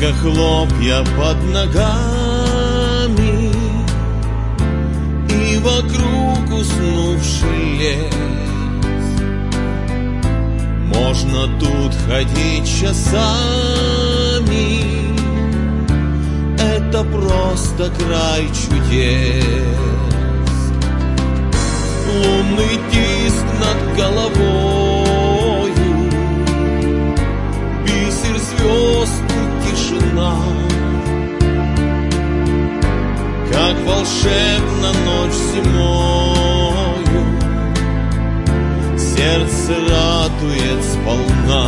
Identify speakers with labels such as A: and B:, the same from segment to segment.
A: снега хлопья под ногами, и вокруг уснувший лес. Можно тут ходить часами, это просто край чудес. Лунный диск над головою, бисер звезд и тишина. Как волшебна ночь зимою, сердце радует сполна.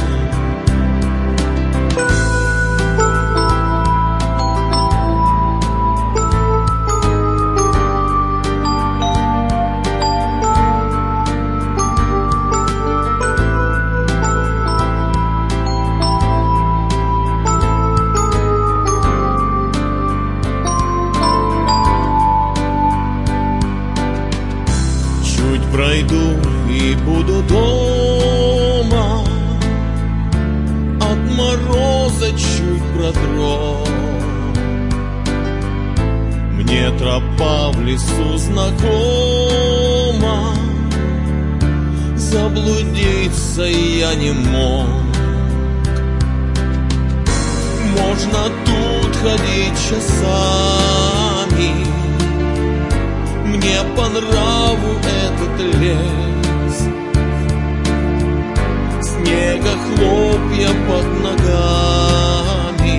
A: Пройду и буду дома, от мороза чуть продрог. Мне тропа в лесу знакома, заблудиться я не мог. Можно тут ходить часами, мне по нраву этот лес. Снега хлопья под ногами,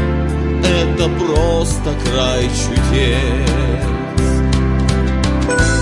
A: это просто край чудес.